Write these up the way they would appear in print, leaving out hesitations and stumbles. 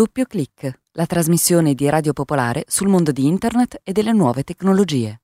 Doppio Clic, la trasmissione di Radio Popolare sul mondo di Internet e delle nuove tecnologie.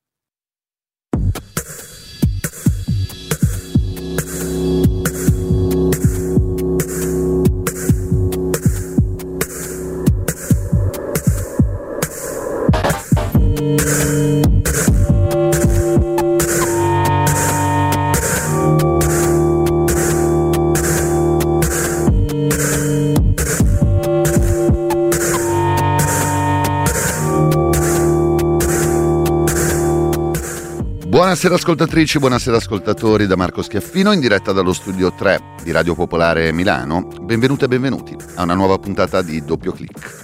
Buonasera ascoltatrici, buonasera ascoltatori da Marco Schiaffino in diretta dallo studio 3 di Radio Popolare Milano. Benvenute e benvenuti a una nuova puntata di Doppio Clic.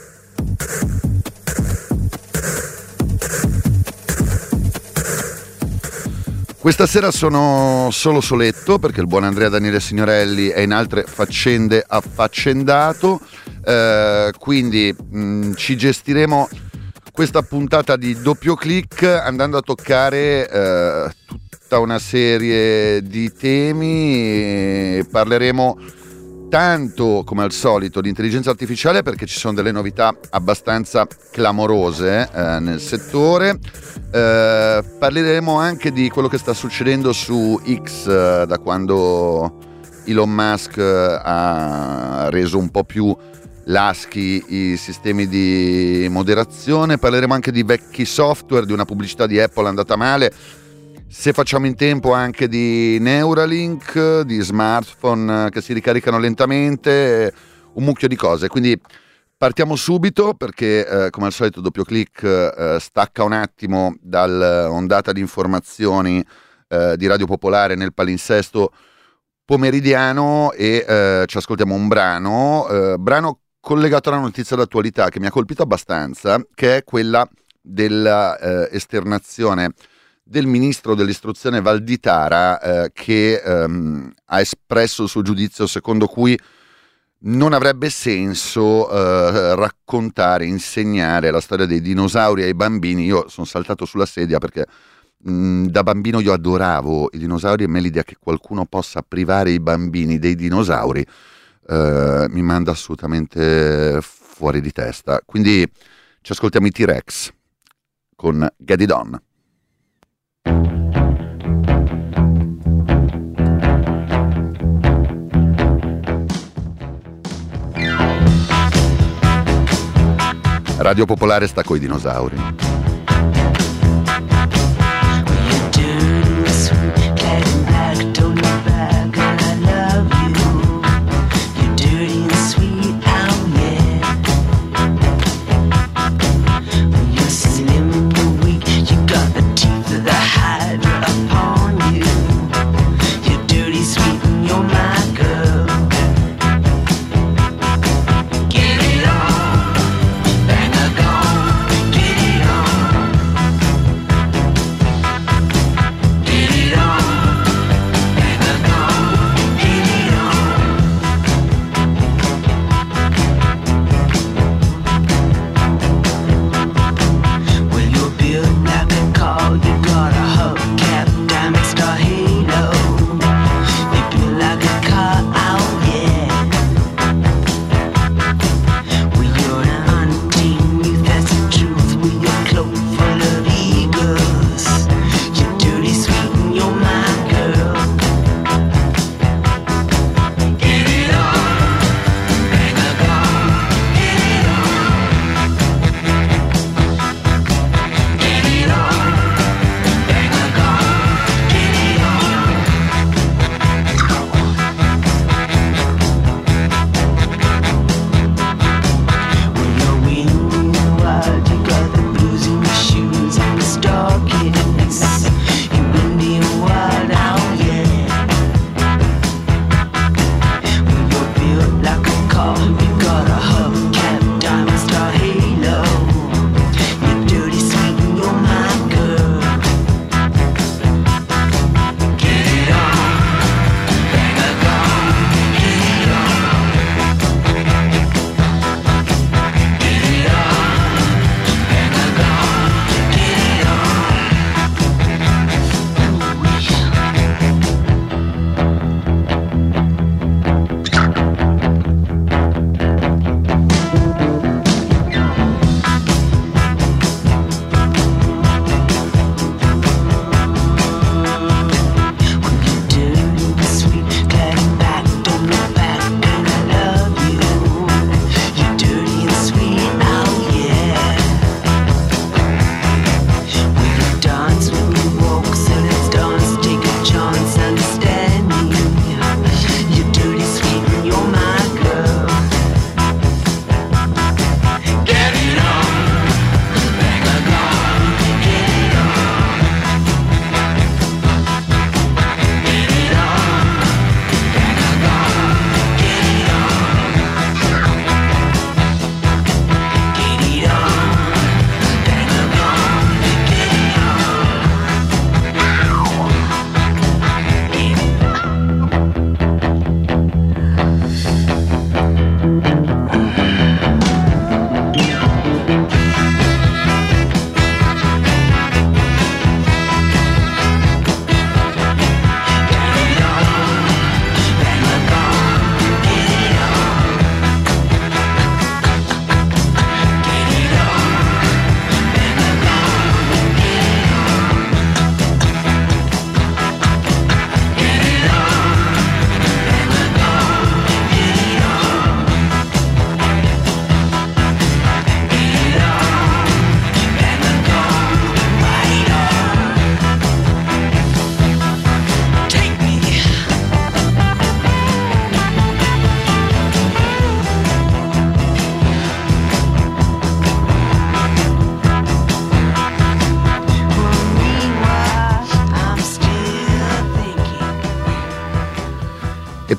Questa sera sono solo soletto perché il buon Andrea Daniele Signorelli è in altre faccende affaccendato, quindi ci gestiremo questa puntata di Doppio Clic andando a toccare tutta una serie di temi. Parleremo tanto, come al solito, di intelligenza artificiale perché ci sono delle novità abbastanza clamorose nel settore. Parleremo anche di quello che sta succedendo su X da quando Elon Musk ha reso un po' più laschi i sistemi di moderazione. Parleremo anche di vecchi software, di una pubblicità di Apple andata male, se facciamo in tempo anche di Neuralink, di smartphone che si ricaricano lentamente, un mucchio di cose. Quindi partiamo subito perché come al solito Doppio Clic stacca un attimo dall'ondata di informazioni di Radio Popolare nel palinsesto pomeridiano e ci ascoltiamo un brano collegato alla notizia d'attualità che mi ha colpito abbastanza, che è quella della esternazione del ministro dell'istruzione Valditara che ha espresso il suo giudizio secondo cui non avrebbe senso raccontare, insegnare la storia dei dinosauri ai bambini. Io sono saltato sulla sedia perché da bambino io adoravo i dinosauri e me l'idea che qualcuno possa privare i bambini dei dinosauri mi manda assolutamente fuori di testa. Quindi ci ascoltiamo i T-Rex con Get It On. Radio Popolare sta coi dinosauri. Get it on, bang a gong, get it on.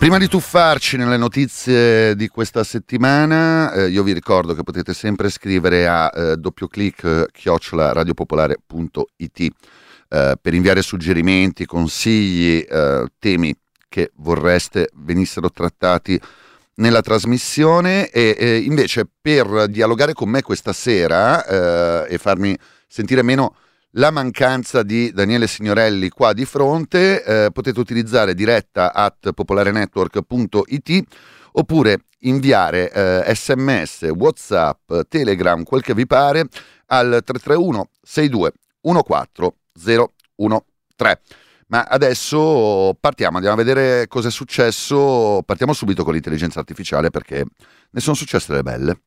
Prima di tuffarci nelle notizie di questa settimana, io vi ricordo che potete sempre scrivere a doppio-clic@radiopopolare.it per inviare suggerimenti, consigli, temi che vorreste venissero trattati nella trasmissione e invece per dialogare con me questa sera e farmi sentire meno la mancanza di Daniele Signorelli qua di fronte, potete utilizzare diretta@popolarenetwork.it oppure inviare SMS, WhatsApp, Telegram, quel che vi pare al 331 62 14 013. Ma adesso andiamo a vedere cosa è successo. Partiamo subito con l'intelligenza artificiale perché ne sono successe delle belle.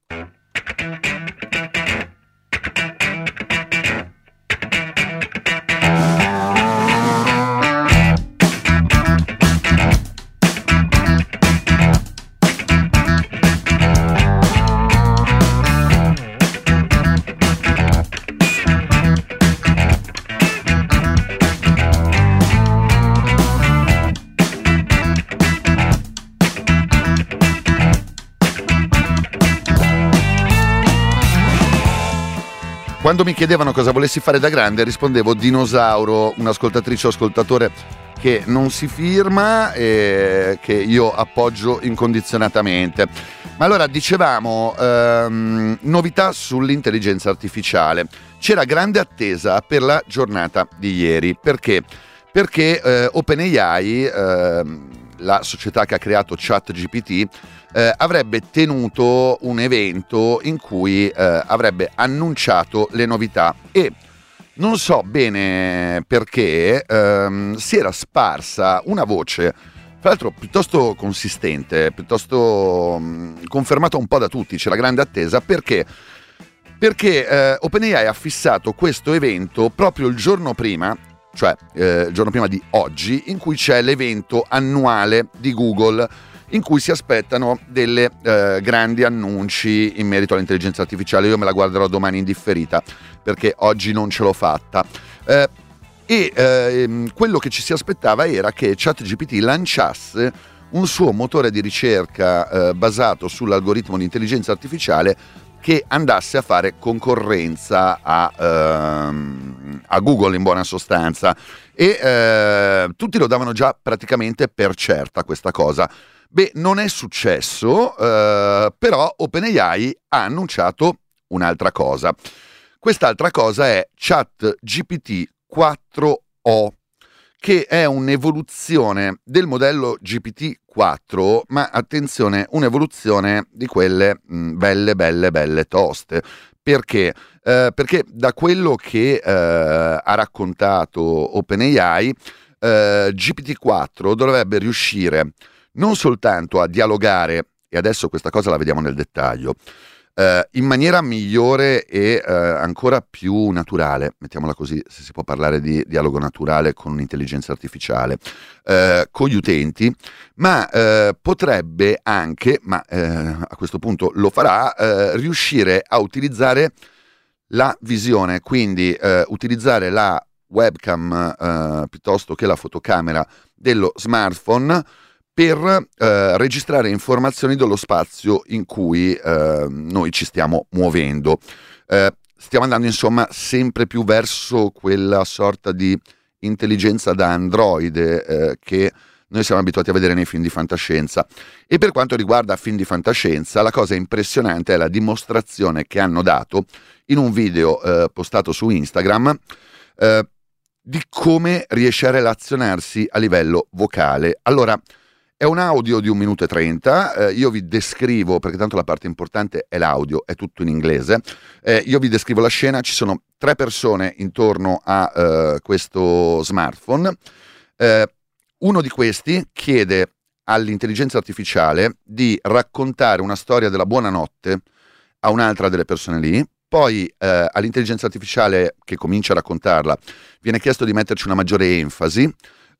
Quando mi chiedevano cosa volessi fare da grande rispondevo dinosauro, un'ascoltatrice o ascoltatore che non si firma e che io appoggio incondizionatamente. Ma allora dicevamo novità sull'intelligenza artificiale. C'era grande attesa per la giornata di ieri. Perché? Perché OpenAI, la società che ha creato ChatGPT, avrebbe tenuto un evento in cui avrebbe annunciato le novità e non so bene perché si era sparsa una voce, tra l'altro piuttosto consistente, piuttosto confermata un po' da tutti, c'era grande attesa perché OpenAI ha fissato questo evento proprio il giorno prima, cioè il giorno prima di oggi, in cui c'è l'evento annuale di Google in cui si aspettano delle grandi annunci in merito all'intelligenza artificiale. Io me la guarderò domani in differita perché oggi non ce l'ho fatta. Quello che ci si aspettava era che ChatGPT lanciasse un suo motore di ricerca basato sull'algoritmo di intelligenza artificiale che andasse a fare concorrenza a Google in buona sostanza. E tutti lo davano già praticamente per certa questa cosa. Beh, non è successo, però OpenAI ha annunciato un'altra cosa. Quest'altra cosa è ChatGPT 4o, che è un'evoluzione del modello GPT-4, ma attenzione, un'evoluzione di quelle belle toste. Perché? Perché da quello che ha raccontato OpenAI, GPT-4 dovrebbe riuscire non soltanto a dialogare, e adesso questa cosa la vediamo nel dettaglio, in maniera migliore e ancora più naturale, mettiamola così, se si può parlare di dialogo naturale con un'intelligenza artificiale, con gli utenti, ma potrebbe anche, a questo punto lo farà, riuscire a utilizzare la visione, quindi utilizzare la webcam piuttosto che la fotocamera dello smartphone per registrare informazioni dello spazio in cui noi ci stiamo muovendo. Stiamo andando insomma sempre più verso quella sorta di intelligenza da androide che noi siamo abituati a vedere nei film di fantascienza. E per quanto riguarda film di fantascienza, la cosa impressionante è la dimostrazione che hanno dato in un video postato su Instagram di come riesce a relazionarsi a livello vocale. Allora, è un audio di 1 minuto e 30, io vi descrivo, perché tanto la parte importante è l'audio, è tutto in inglese, io vi descrivo la scena, ci sono 3 persone intorno a questo smartphone, uno di questi chiede all'intelligenza artificiale di raccontare una storia della buonanotte a un'altra delle persone lì, poi all'intelligenza artificiale che comincia a raccontarla viene chiesto di metterci una maggiore enfasi,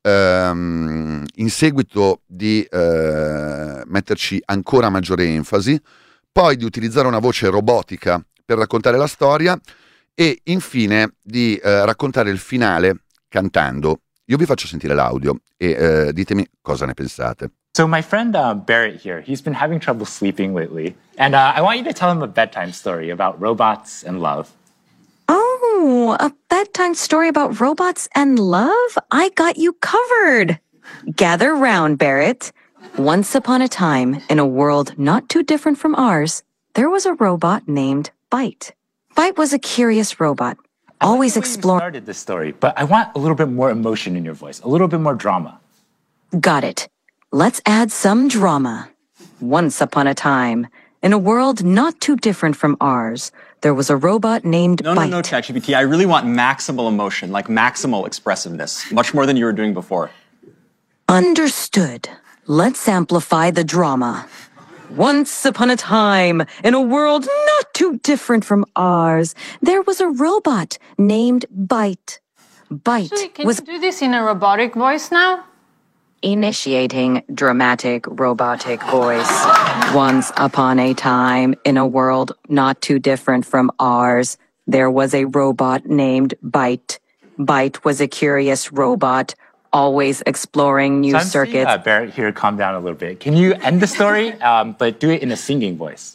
in seguito di metterci ancora maggiore enfasi, poi di utilizzare una voce robotica per raccontare la storia e infine di raccontare il finale cantando. Io vi faccio sentire l'audio e ditemi cosa ne pensate. So my friend Barrett here, he's been having trouble sleeping lately. And I want you to tell him a bedtime story about robots and love. Oh, a bedtime story about robots and love? I got you covered. Gather round, Barrett. Once upon a time, in a world not too different from ours, there was a robot named Byte. Byte was a curious robot, always exploring. I started this story, but I want a little bit more emotion in your voice, a little bit more drama. Got it. Let's add some drama. Once upon a time, in a world not too different from ours, there was a robot named Byte. No, ChatGPT. I really want maximal emotion, like maximal expressiveness, much more than you were doing before. Understood. Let's amplify the drama. Once upon a time, in a world not too different from ours, there was a robot named Byte. Byte Actually, can was you do this in a robotic voice now? initiating dramatic robotic voice. Once upon a time, in a world not too different from ours, there was a robot named Byte. Byte was a curious robot, always exploring new circuits. Barrett here, calm down a little bit. Can you end the story, but do it in a singing voice?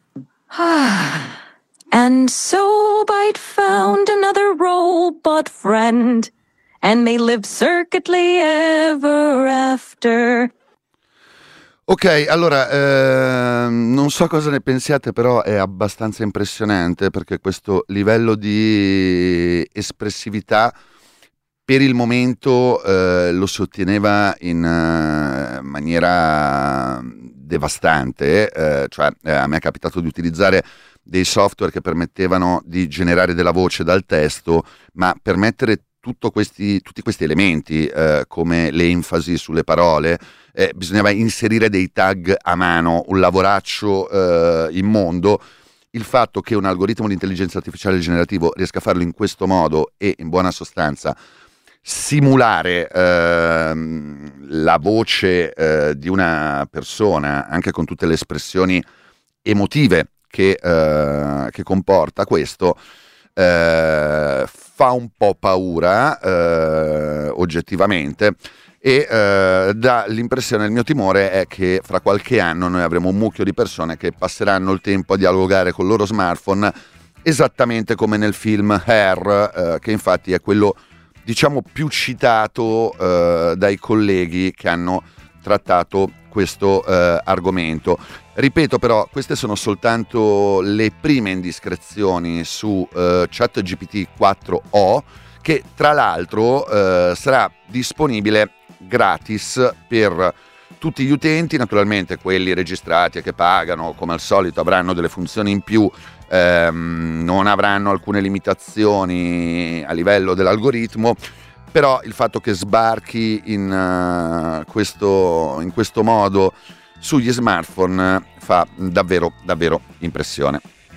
And so Byte found another robot friend, and they lived circuitly ever after. Ok, allora, non so cosa ne pensiate, però è abbastanza impressionante perché questo livello di espressività per il momento lo si otteneva in maniera devastante, cioè a me è capitato di utilizzare dei software che permettevano di generare della voce dal testo, ma per mettere tutti questi elementi come le enfasi sulle parole bisognava inserire dei tag a mano, un lavoraccio immondo. Il fatto che un algoritmo di intelligenza artificiale generativo riesca a farlo in questo modo e in buona sostanza simulare la voce di una persona anche con tutte le espressioni emotive che comporta questo fa un po' paura oggettivamente e dà l'impressione, il mio timore è che fra qualche anno noi avremo un mucchio di persone che passeranno il tempo a dialogare col loro smartphone esattamente come nel film Hair, che infatti è quello diciamo più citato dai colleghi che hanno trattato questo argomento. Ripeto però, queste sono soltanto le prime indiscrezioni su ChatGPT 4o, che tra l'altro sarà disponibile gratis per tutti gli utenti, naturalmente quelli registrati e che pagano come al solito avranno delle funzioni in più, non avranno alcune limitazioni a livello dell'algoritmo, però il fatto che sbarchi in questo modo sugli smartphone fa davvero davvero impressione.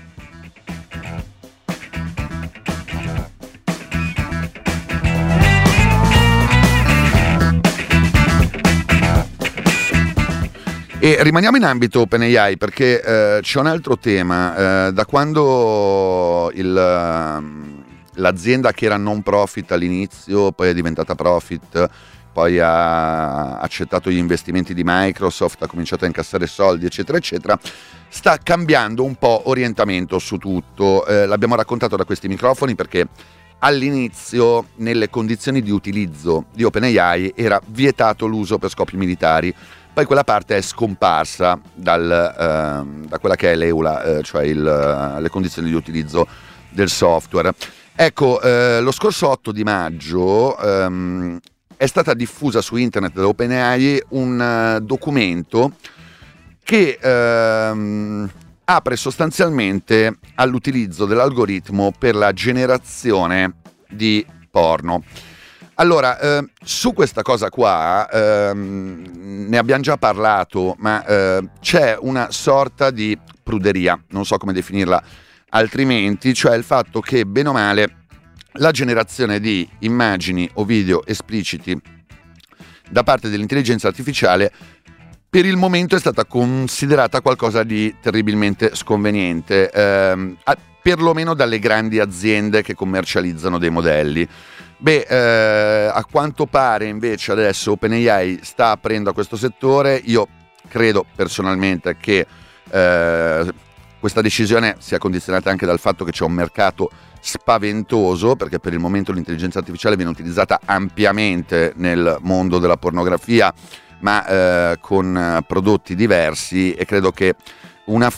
E rimaniamo in ambito OpenAI perché c'è un altro tema. Da quando l'azienda che era non profit all'inizio, poi è diventata profit, poi ha accettato gli investimenti di Microsoft, ha cominciato a incassare soldi, eccetera, eccetera, sta cambiando un po' orientamento su tutto. L'abbiamo raccontato da questi microfoni perché all'inizio, nelle condizioni di utilizzo di OpenAI, era vietato l'uso per scopi militari. Poi quella parte è scomparsa da quella che è l'EULA, cioè le condizioni di utilizzo del software. Ecco, lo scorso 8 di maggio è stata diffusa su internet da OpenAI un documento che apre sostanzialmente all'utilizzo dell'algoritmo per la generazione di porno. Allora, su questa cosa qua ne abbiamo già parlato, ma c'è una sorta di pruderia, non so come definirla altrimenti, cioè il fatto che bene o male la generazione di immagini o video espliciti da parte dell'intelligenza artificiale per il momento è stata considerata qualcosa di terribilmente sconveniente, perlomeno dalle grandi aziende che commercializzano dei modelli. A quanto pare invece adesso OpenAI sta aprendo a questo settore. Io credo personalmente che questa decisione sia condizionata anche dal fatto che c'è un mercato spaventoso, perché per il momento l'intelligenza artificiale viene utilizzata ampiamente nel mondo della pornografia, ma con prodotti diversi, e credo che una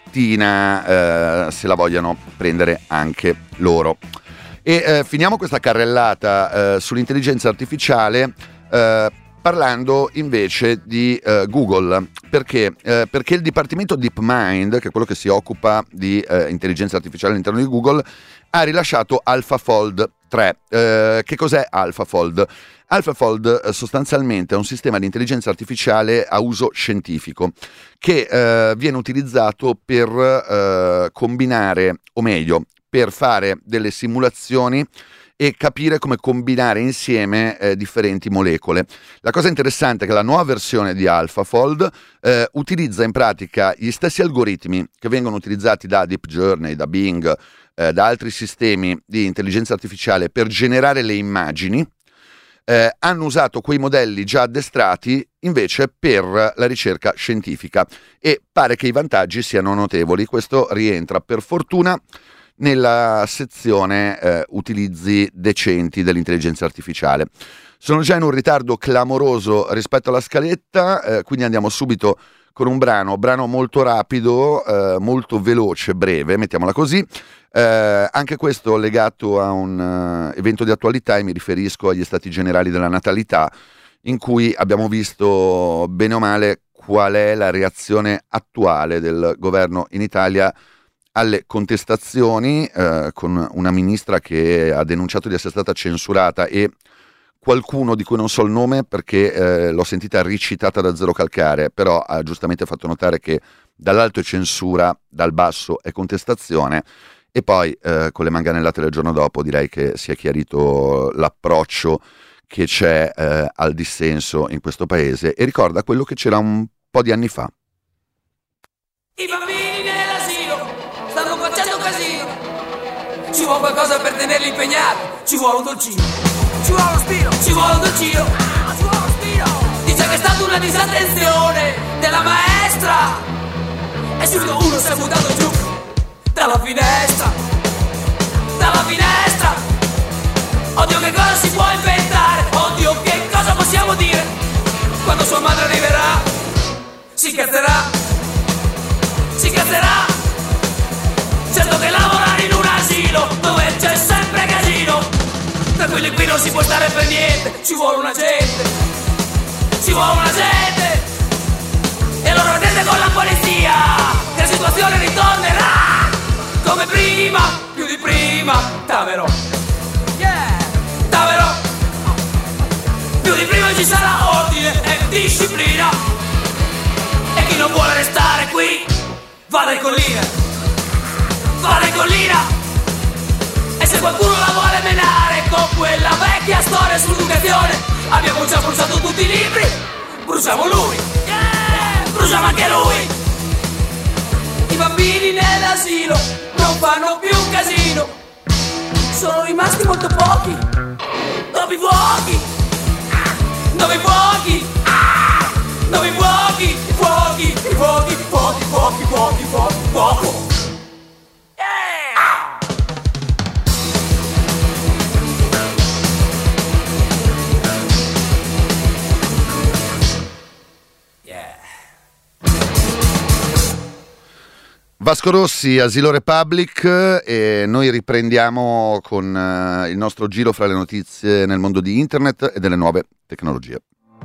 fettina se la vogliano prendere anche loro. E finiamo questa carrellata sull'intelligenza artificiale parlando invece di Google. Perché il dipartimento DeepMind, che è quello che si occupa di intelligenza artificiale all'interno di Google, ha rilasciato AlphaFold 3. Che cos'è AlphaFold? AlphaFold sostanzialmente è un sistema di intelligenza artificiale a uso scientifico che viene utilizzato per combinare, o meglio, per fare delle simulazioni e capire come combinare insieme differenti molecole. La cosa interessante è che la nuova versione di AlphaFold utilizza in pratica gli stessi algoritmi che vengono utilizzati da Deep Journey, da Bing, da altri sistemi di intelligenza artificiale per generare le immagini. Hanno usato quei modelli già addestrati invece per la ricerca scientifica, e pare che i vantaggi siano notevoli. Questo rientra per fortuna nella sezione utilizzi decenti dell'intelligenza artificiale. Sono già in un ritardo clamoroso rispetto alla scaletta, quindi andiamo subito con un brano molto rapido, molto veloce, breve, mettiamola così. Anche questo legato a un evento di attualità, e mi riferisco agli stati generali della natalità, in cui abbiamo visto bene o male qual è la reazione attuale del governo in Italia alle contestazioni, con una ministra che ha denunciato di essere stata censurata, e qualcuno di cui non so il nome perché l'ho sentita ricitata da Zero Calcare, però ha giustamente fatto notare che dall'alto è censura, dal basso è contestazione. E poi con le manganellate del giorno dopo direi che si è chiarito l'approccio che c'è al dissenso in questo paese, e ricorda quello che c'era un po' di anni fa. I bambini nell'asilo stanno facendo casino, ci vuole qualcosa per tenerli impegnati, ci vuole un dolcino, ci vuole uno spino, ci vuole un dolcino, ci vuole uno spino. Dice che è stata una disattenzione della maestra, e subito uno si è buttato giù dalla finestra, dalla finestra. Oddio, che cosa si può inventare, oddio, che cosa possiamo dire, quando sua madre arriverà si incazzerà, si incazzerà. Certo che lavorare in un asilo dove c'è sempre casino, tranquilli, qui non si può stare per niente, ci vuole un agente, ci vuole un agente. E allora vedete con la polizia che la situazione ritornerà come prima, più di prima. Tavero, yeah, Tavero, più di prima ci sarà ordine e disciplina, e chi non vuole restare qui vada in collina, vada in collina. E se qualcuno la vuole menare con quella vecchia storia sull'educazione, abbiamo già bruciato tutti i libri, bruciamo lui, yeah, bruciamo anche lui. I bambini nell'asilo non fanno più un casino, sono rimasti molto pochi, dove i fuochi, dove i fuochi, dove i fuochi, i fuochi, i fuochi, i fuochi, i fuochi, i fuochi, i fuochi, i fuochi. Vasco Rossi, Asilo Republic, e noi riprendiamo con il nostro giro fra le notizie nel mondo di internet e delle nuove tecnologie.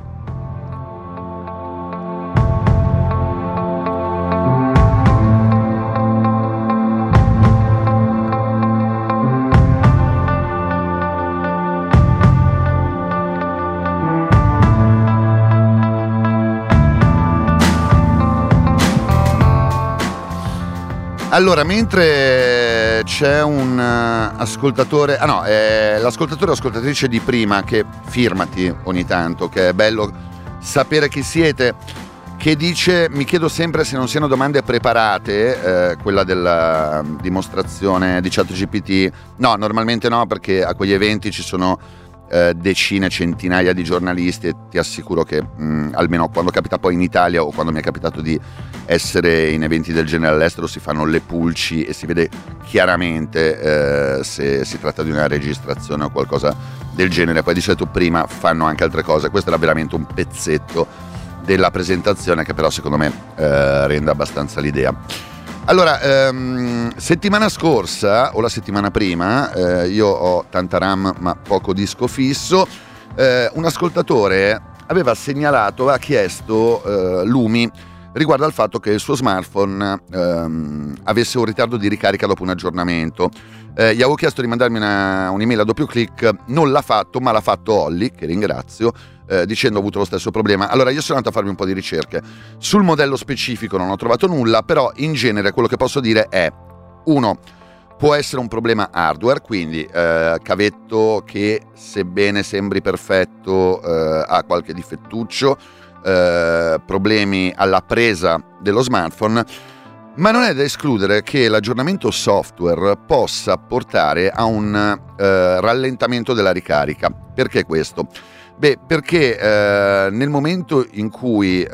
Allora, mentre c'è un ascoltatore, l'ascoltatore o ascoltatrice di prima che firmati ogni tanto, che è bello sapere chi siete, che dice: mi chiedo sempre se non siano domande preparate, quella della dimostrazione di ChatGPT. No, normalmente no, perché a quegli eventi ci sono decine, centinaia di giornalisti e ti assicuro che almeno quando capita poi in Italia o quando mi è capitato di essere in eventi del genere all'estero si fanno le pulci e si vede chiaramente se si tratta di una registrazione o qualcosa del genere. Poi di solito prima fanno anche altre cose. Questo era veramente un pezzetto della presentazione che però secondo me rende abbastanza l'idea. Allora, settimana scorsa o la settimana prima, io ho tanta RAM ma poco disco fisso, un ascoltatore aveva chiesto lumi riguardo al fatto che il suo smartphone avesse un ritardo di ricarica dopo un aggiornamento. Gli avevo chiesto di mandarmi un'email a doppio clic, non l'ha fatto, ma l'ha fatto Olli, che ringrazio, dicendo ho avuto lo stesso problema. Allora io sono andato a farmi un po' di ricerche sul modello specifico, non ho trovato nulla, però in genere quello che posso dire è: uno, può essere un problema hardware, quindi cavetto che sebbene sembri perfetto ha qualche difettuccio, problemi alla presa dello smartphone, ma non è da escludere che l'aggiornamento software possa portare a un rallentamento della ricarica. Perché questo? Beh, perché nel momento in cui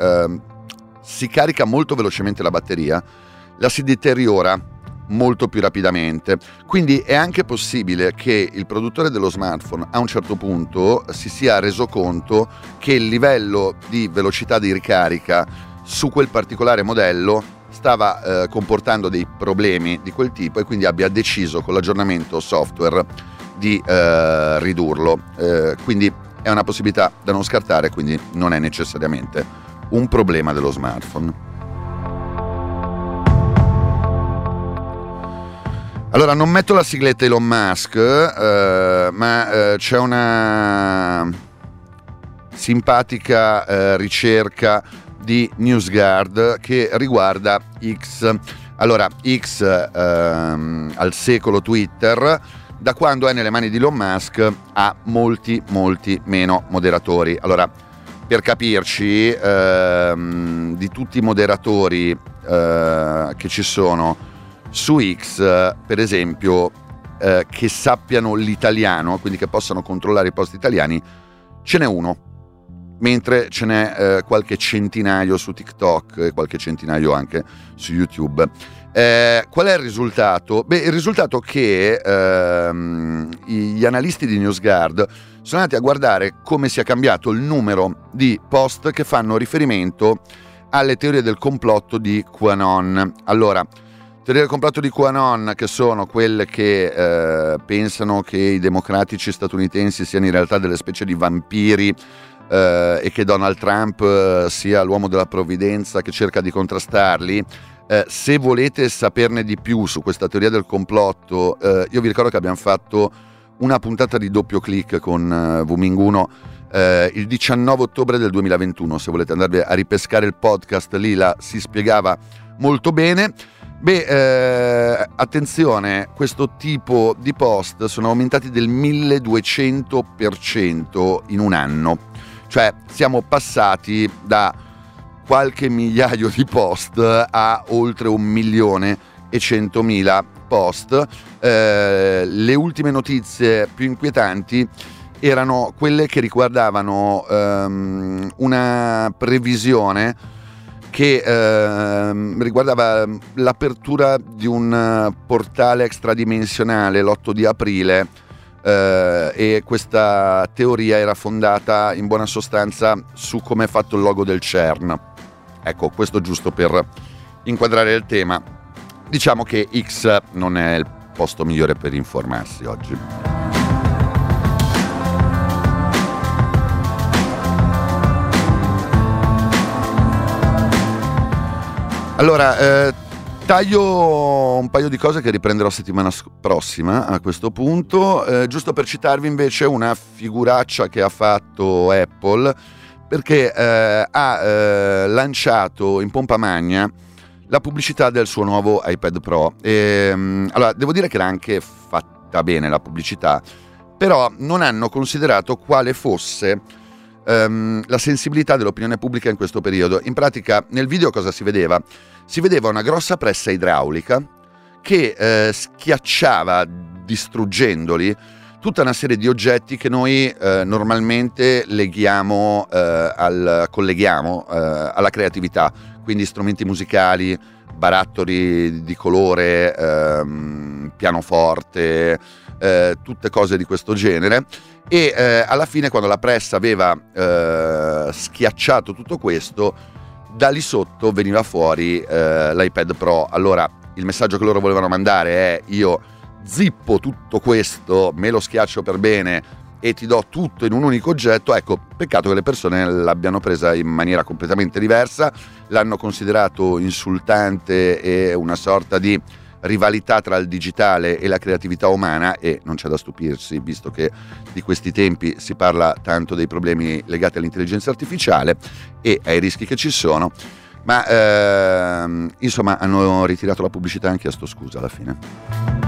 si carica molto velocemente la batteria, la si deteriora molto più rapidamente. Quindi è anche possibile che il produttore dello smartphone a un certo punto si sia reso conto che il livello di velocità di ricarica su quel particolare modello stava comportando dei problemi di quel tipo e quindi abbia deciso con l'aggiornamento software di ridurlo. Quindi è una possibilità da non scartare, quindi non è necessariamente un problema dello smartphone. Allora, non metto la sigletta Elon Musk, ma c'è una simpatica ricerca di NewsGuard che riguarda X. Allora, X al secolo Twitter, da quando è nelle mani di Elon Musk ha molti meno moderatori. Allora, per capirci, di tutti i moderatori che ci sono su X, per esempio, che sappiano l'italiano, quindi che possano controllare i post italiani, ce n'è uno, mentre ce n'è qualche centinaio su TikTok e qualche centinaio anche su YouTube. Qual è il risultato? Beh, il risultato è che gli analisti di NewsGuard sono andati a guardare come sia cambiato il numero di post che fanno riferimento alle teorie del complotto di QAnon. Allora, teorie del complotto di QAnon, che sono quelle che pensano che i democratici statunitensi siano in realtà delle specie di vampiri e che Donald Trump sia l'uomo della provvidenza che cerca di contrastarli. Se volete saperne di più su questa teoria del complotto, io vi ricordo che abbiamo fatto una puntata di doppio clic con Wuminguno il 19 ottobre del 2021. Se volete andarvi a ripescare il podcast, lì si spiegava molto bene. Beh, attenzione, questo tipo di post sono aumentati del 1200% in un anno. Cioè siamo passati da qualche migliaio di post a oltre 1.100.000 post. Le ultime notizie più inquietanti erano quelle che riguardavano una previsione che riguardava l'apertura di un portale extradimensionale l'8 di aprile, e questa teoria era fondata in buona sostanza su come è fatto il logo del CERN. Ecco, questo giusto per inquadrare il tema. Diciamo che X non è il posto migliore per informarsi oggi. Allora, taglio un paio di cose che riprenderò settimana prossima a questo punto, giusto per citarvi invece una figuraccia che ha fatto Apple, perché ha lanciato in pompa magna la pubblicità del suo nuovo iPad Pro. Allora, devo dire che era anche fatta bene la pubblicità, però non hanno considerato quale fosse la sensibilità dell'opinione pubblica in questo periodo. In pratica, nel video cosa si vedeva? Si vedeva una grossa pressa idraulica che schiacciava, distruggendoli, tutta una serie di oggetti che noi normalmente colleghiamo alla creatività, quindi strumenti musicali, barattoli di colore, pianoforte, tutte cose di questo genere. E alla fine, quando la pressa aveva schiacciato tutto questo, da lì sotto veniva fuori l'iPad Pro. Allora il messaggio che loro volevano mandare è: io zippo tutto questo, me lo schiaccio per bene e ti do tutto in un unico oggetto. Ecco, peccato che le persone l'abbiano presa in maniera completamente diversa, l'hanno considerato insultante e una sorta di rivalità tra il digitale e la creatività umana, e non c'è da stupirsi, visto che di questi tempi si parla tanto dei problemi legati all'intelligenza artificiale e ai rischi che ci sono. Ma insomma, hanno ritirato la pubblicità e hanno chiesto scusa alla fine.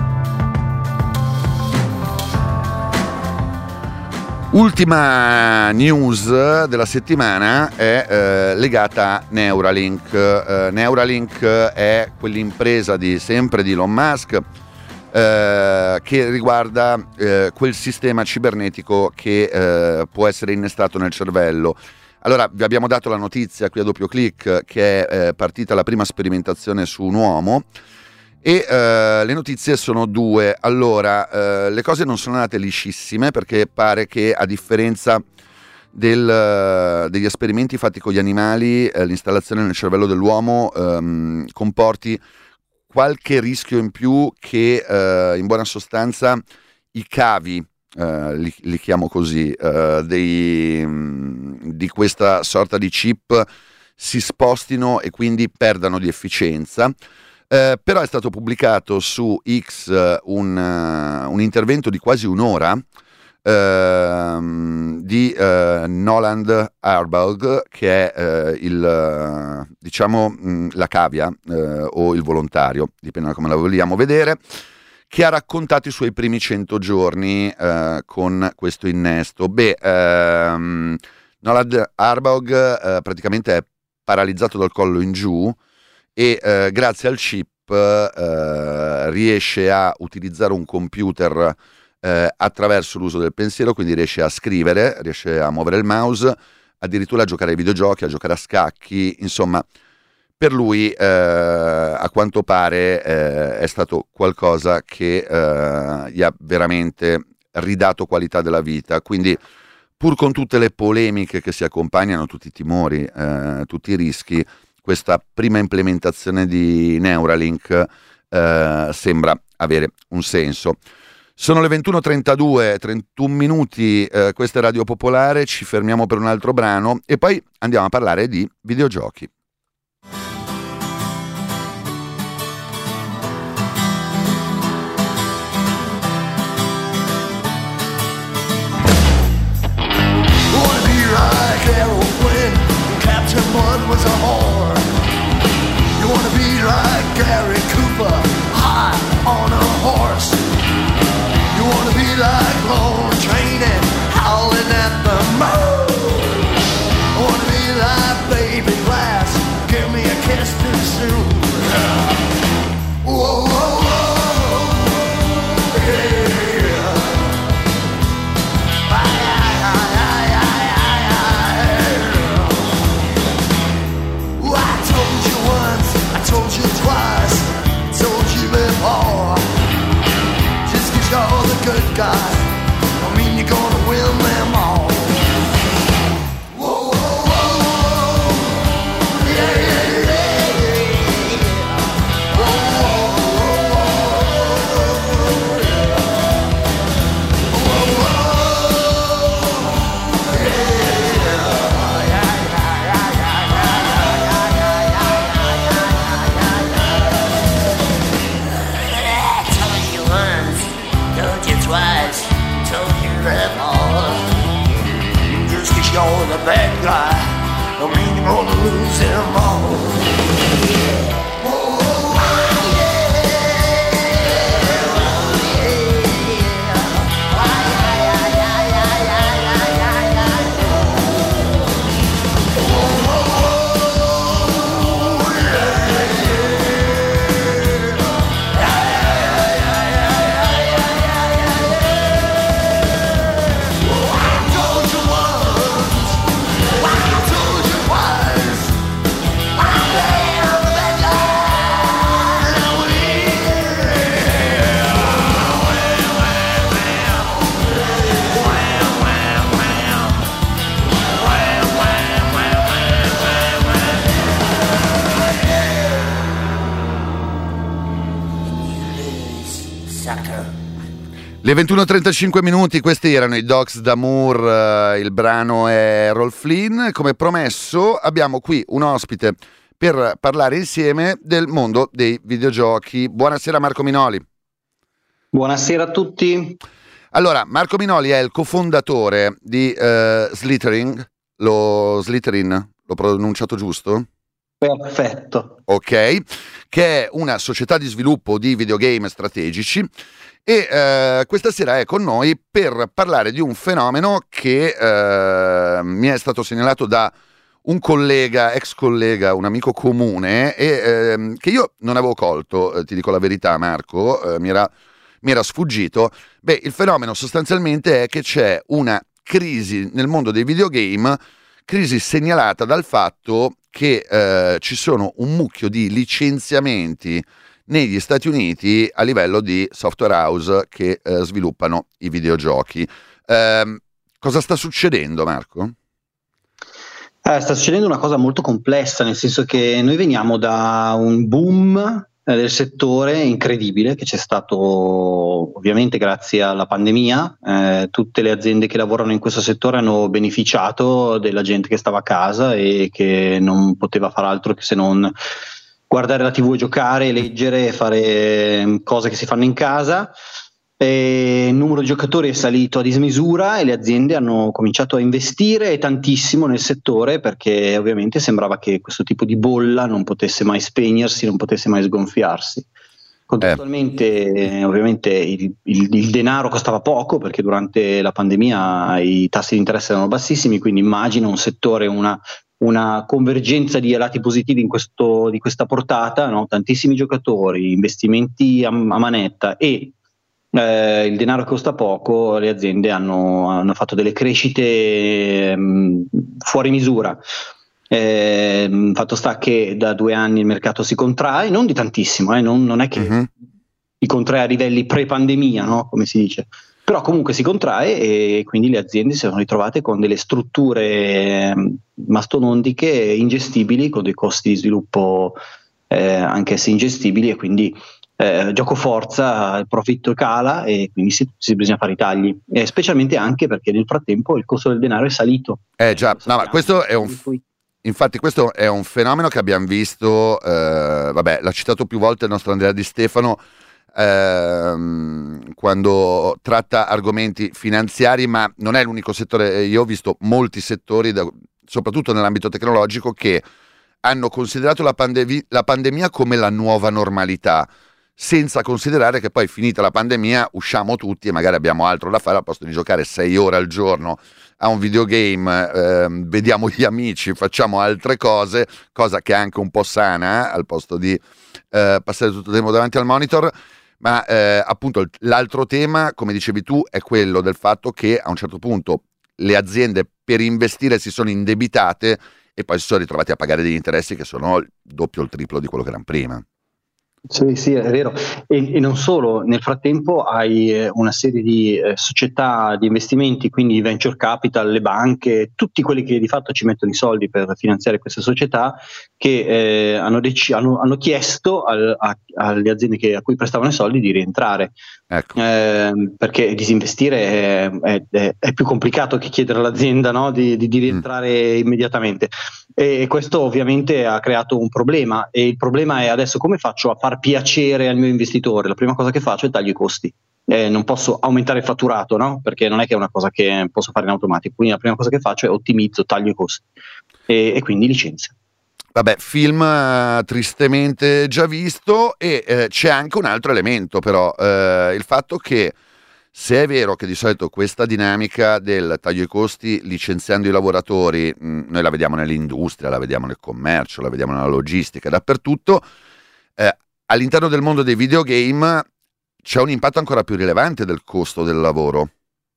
Ultima news della settimana è legata a Neuralink. Neuralink è quell'impresa sempre di Elon Musk che riguarda quel sistema cibernetico che può essere innestato nel cervello. Allora, vi abbiamo dato la notizia qui a doppio clic che è partita la prima sperimentazione su un uomo. E le notizie sono due. Allora, le cose non sono andate liscissime, perché pare che, a differenza degli esperimenti fatti con gli animali, l'installazione nel cervello dell'uomo comporti qualche rischio in più che, in buona sostanza, i cavi, li chiamo così, di questa sorta di chip si spostino e quindi perdano di efficienza. Però è stato pubblicato su X un intervento di quasi un'ora di Noland Arbog, che è la cavia o il volontario, dipende da come la vogliamo vedere, che ha raccontato i suoi primi 100 giorni con questo innesto. Noland Arbog praticamente è paralizzato dal collo in giù, e grazie al chip riesce a utilizzare un computer attraverso l'uso del pensiero, quindi riesce a scrivere, riesce a muovere il mouse, addirittura a giocare ai videogiochi, a giocare a scacchi. Insomma, per lui a quanto pare è stato qualcosa che gli ha veramente ridato qualità della vita. Quindi, pur con tutte le polemiche che si accompagnano, tutti i timori, tutti i rischi, questa prima implementazione di Neuralink sembra avere un senso. Sono le 21:32, 31 minuti, questa è Radio Popolare, ci fermiamo per un altro brano e poi andiamo a parlare di videogiochi. Was a whore. You wanna be like Gary Cooper, high on a horse. You wanna be like Lone Training, howling at the moon. I wanna be like Baby Glass, give me a kiss too soon. Whoa, whoa, whoa, yeah. Told you twice, told you before. Just 'cause you're the good guy, I mean you're gonna win them all. Whoa, whoa, whoa, yeah, yeah, yeah, yeah. Whoa, whoa, whoa, yeah. Whoa, whoa, you're the bad guy, I mean you're gonna lose them all. Le 21:35 minuti, questi erano i Dogs d'Amour, il brano è Rolf Flynn. Come promesso abbiamo qui un ospite per parlare insieme del mondo dei videogiochi. Buonasera Marco Minoli. Buonasera a tutti. Allora, Marco Minoli è il cofondatore di Slithering, Slithering, l'ho pronunciato giusto? Perfetto. Ok, che è una società di sviluppo di videogame strategici. E questa sera è con noi per parlare di un fenomeno che mi è stato segnalato da un collega, ex collega, un amico comune, e che io non avevo colto, ti dico la verità Marco, mi era sfuggito. Beh, il fenomeno sostanzialmente è che c'è una crisi nel mondo dei videogame, crisi segnalata dal fatto che ci sono un mucchio di licenziamenti negli Stati Uniti a livello di software house che sviluppano i videogiochi. Cosa sta succedendo, Marco? Sta succedendo una cosa molto complessa, nel senso che noi veniamo da un boom del settore incredibile che c'è stato ovviamente grazie alla pandemia. Tutte le aziende che lavorano in questo settore hanno beneficiato della gente che stava a casa e che non poteva fare altro che se non guardare la TV, giocare, leggere, fare cose che si fanno in casa. E il numero di giocatori è salito a dismisura e le aziende hanno cominciato a investire tantissimo nel settore, perché ovviamente sembrava che questo tipo di bolla non potesse mai spegnersi, non potesse mai sgonfiarsi. Contestualmente ovviamente il denaro costava poco, perché durante la pandemia i tassi di interesse erano bassissimi, quindi immagino un settore, una convergenza di lati positivi di questa portata, no? Tantissimi giocatori, investimenti a manetta e il denaro costa poco. Le aziende hanno fatto delle crescite fuori misura. Fatto sta che da 2 anni il mercato si contrae, non di tantissimo, non è che si contrae a livelli pre-pandemia, no? Come si dice, però comunque si contrae e quindi le aziende si sono ritrovate con delle strutture mastodontiche ingestibili, con dei costi di sviluppo anch'essi ingestibili, e quindi gioco forza, il profitto cala e quindi bisogna fare i tagli, specialmente anche perché nel frattempo il costo del denaro è salito. Già, no, ma questo è infatti questo è un fenomeno che abbiamo visto, l'ha citato più volte il nostro Andrea Di Stefano quando tratta argomenti finanziari, ma non è l'unico settore. Io ho visto molti settori, soprattutto nell'ambito tecnologico, che hanno considerato la pandemia come la nuova normalità, senza considerare che poi, finita la pandemia, usciamo tutti e magari abbiamo altro da fare, al posto di giocare 6 ore al giorno a un videogame, vediamo gli amici, facciamo altre cose, cosa che è anche un po' sana, al posto di passare tutto il tempo davanti al monitor. Ma appunto l'altro tema, come dicevi tu, è quello del fatto che a un certo punto le aziende per investire si sono indebitate e poi si sono ritrovati a pagare degli interessi che sono il doppio o il triplo di quello che erano prima. Sì, è vero. E non solo, nel frattempo hai una serie di società di investimenti, quindi venture capital, le banche, tutti quelli che di fatto ci mettono i soldi per finanziare queste società, che hanno chiesto alle aziende a cui prestavano i soldi di rientrare. Ecco. Perché disinvestire è più complicato che chiedere all'azienda, no? di rientrare immediatamente. E questo ovviamente ha creato un problema, e il problema è adesso come faccio a far piacere al mio investitore. La prima cosa che faccio è taglio i costi. Non posso aumentare il fatturato, no? Perché non è che è una cosa che posso fare in automatico, quindi la prima cosa che faccio è ottimizzo, taglio i costi e quindi licenzio. Vabbè, film tristemente già visto, e c'è anche un altro elemento però, il fatto che, se è vero che di solito questa dinamica del taglio i costi licenziando i lavoratori, noi la vediamo nell'industria, la vediamo nel commercio, la vediamo nella logistica, dappertutto, all'interno del mondo dei videogame c'è un impatto ancora più rilevante del costo del lavoro.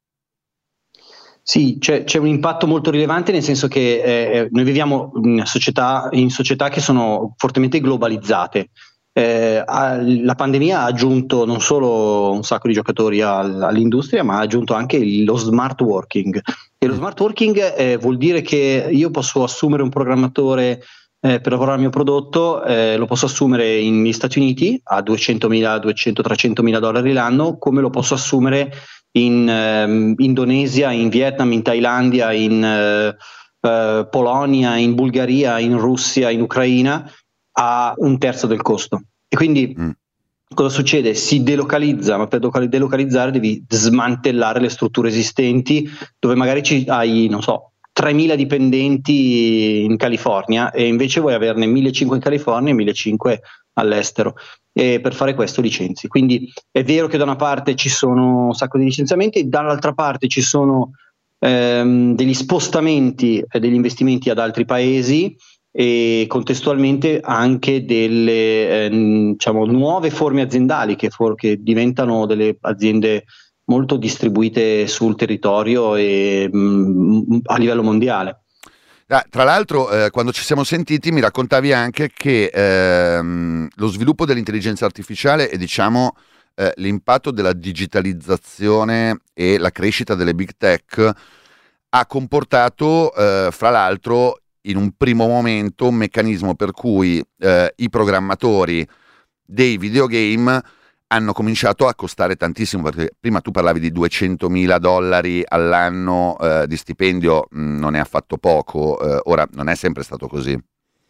Sì, c'è un impatto molto rilevante, nel senso che noi viviamo in società che sono fortemente globalizzate. La pandemia ha aggiunto non solo un sacco di giocatori all'industria, ma ha aggiunto anche lo smart working. E lo smart working vuol dire che io posso assumere un programmatore per lavorare al mio prodotto, lo posso assumere negli Stati Uniti a 200.000, 200, $300.000 l'anno, come lo posso assumere in Indonesia, in Vietnam, in Thailandia, in Polonia, in Bulgaria, in Russia, in Ucraina, a un terzo del costo. E quindi cosa succede? Si delocalizza, ma per delocalizzare devi smantellare le strutture esistenti, dove magari hai, non so, 3.000 dipendenti in California e invece vuoi averne 1.500 in California e 1.500 all'estero, e per fare questo licenzi. Quindi è vero che da una parte ci sono un sacco di licenziamenti, dall'altra parte ci sono degli spostamenti e degli investimenti ad altri paesi, e contestualmente anche delle diciamo, nuove forme aziendali che diventano delle aziende molto distribuite sul territorio e a livello mondiale. Tra l'altro, quando ci siamo sentiti mi raccontavi anche che lo sviluppo dell'intelligenza artificiale e diciamo l'impatto della digitalizzazione e la crescita delle big tech ha comportato, fra l'altro, in un primo momento un meccanismo per cui i programmatori dei videogame hanno cominciato a costare tantissimo, perché prima tu parlavi di $200.000 all'anno di stipendio, non è affatto poco, ora non è sempre stato così.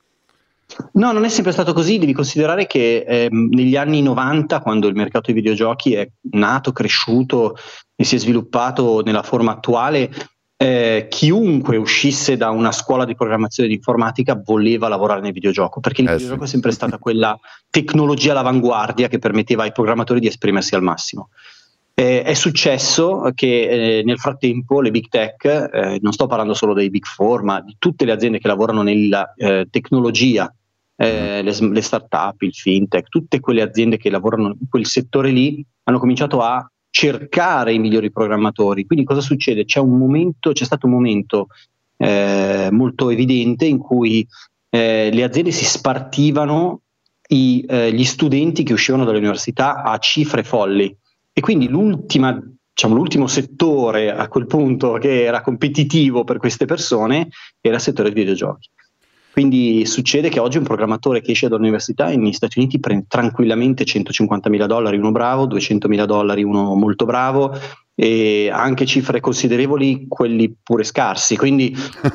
No, non è sempre stato così, devi considerare che negli anni 90, quando il mercato dei videogiochi è nato, cresciuto e si è sviluppato nella forma attuale, chiunque uscisse da una scuola di programmazione di informatica voleva lavorare nel videogioco, perché il videogioco è sempre stata quella tecnologia all'avanguardia che permetteva ai programmatori di esprimersi al massimo. È successo che nel frattempo le big tech, non sto parlando solo dei big four, ma di tutte le aziende che lavorano nella tecnologia, le start-up, il fintech, tutte quelle aziende che lavorano in quel settore lì hanno cominciato a cercare i migliori programmatori. Quindi cosa succede? C'è stato un momento molto evidente in cui le aziende si spartivano gli studenti che uscivano dalle università a cifre folli, e quindi l'ultimo settore a quel punto che era competitivo per queste persone era il settore dei videogiochi. Quindi succede che oggi un programmatore che esce dall'università negli Stati Uniti prende tranquillamente $150.000 uno bravo, $200.000 uno molto bravo, e anche cifre considerevoli quelli pure scarsi. Quindi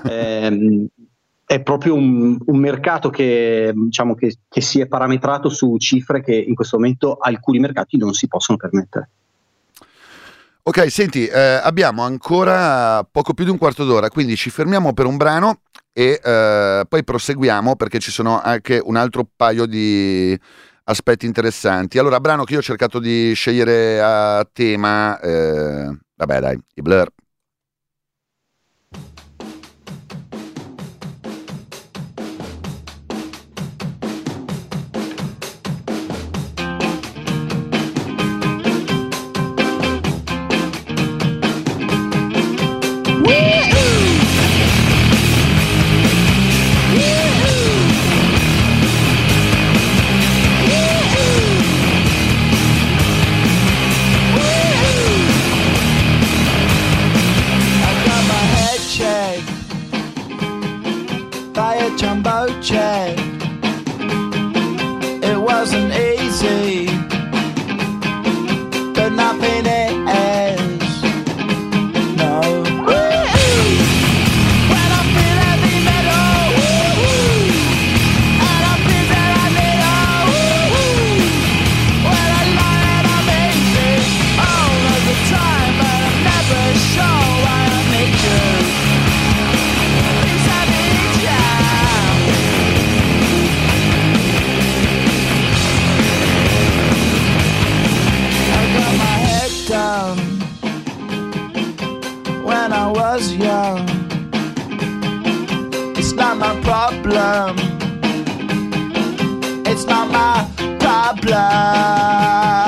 è proprio un mercato che, diciamo, che si è parametrato su cifre che in questo momento alcuni mercati non si possono permettere. Ok, senti, abbiamo ancora poco più di un quarto d'ora, quindi ci fermiamo per un brano e poi proseguiamo, perché ci sono anche un altro paio di aspetti interessanti. Allora, brano che io ho cercato di scegliere a tema, vabbè dai, i Blur. Jumbo jet. It wasn't easy, but nothing is. No. When I feel heavy metal, and I feel that I need when I lie and I'm easy all of the time, but I'm never sure why I need you. Down when I was young. It's not my problem. It's not my problem.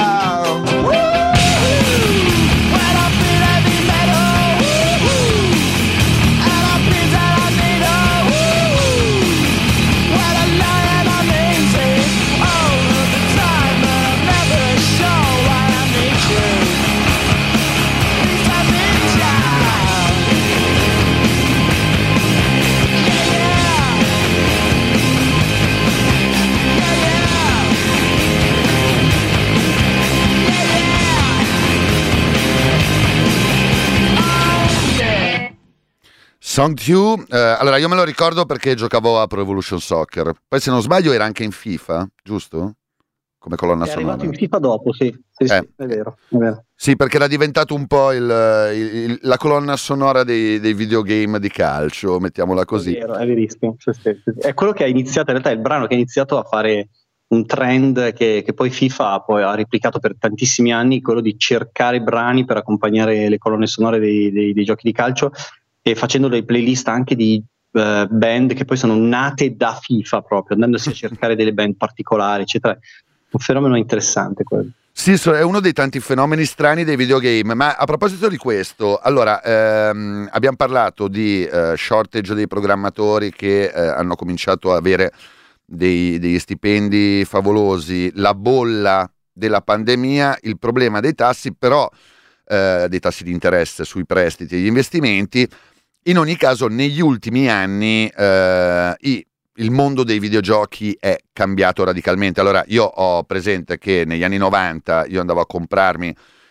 Song 2, allora io me lo ricordo perché giocavo a Pro Evolution Soccer, poi se non sbaglio era anche in FIFA, giusto? Come colonna È sonora. arrivato in FIFA dopo, sì, è vero. Sì, perché era diventato un po' la colonna sonora dei videogame di calcio, mettiamola così. È vero, è verissimo. Sì. È quello che ha iniziato, in realtà è il brano che ha iniziato a fare un trend che poi FIFA ha replicato per tantissimi anni, quello di cercare brani per accompagnare le colonne sonore dei giochi di calcio, e facendo delle playlist anche di band che poi sono nate da FIFA, proprio andandosi a cercare delle band particolari, eccetera. Un fenomeno interessante quello. Sì, è uno dei tanti fenomeni strani dei videogame, ma a proposito di questo, allora abbiamo parlato di shortage dei programmatori che hanno cominciato a avere degli stipendi favolosi, la bolla della pandemia, il problema dei tassi, però dei tassi di interesse sui prestiti e gli investimenti. In ogni caso, negli ultimi anni il mondo dei videogiochi è cambiato radicalmente. Allora, io ho presente che negli anni 90 io andavo a comprarmi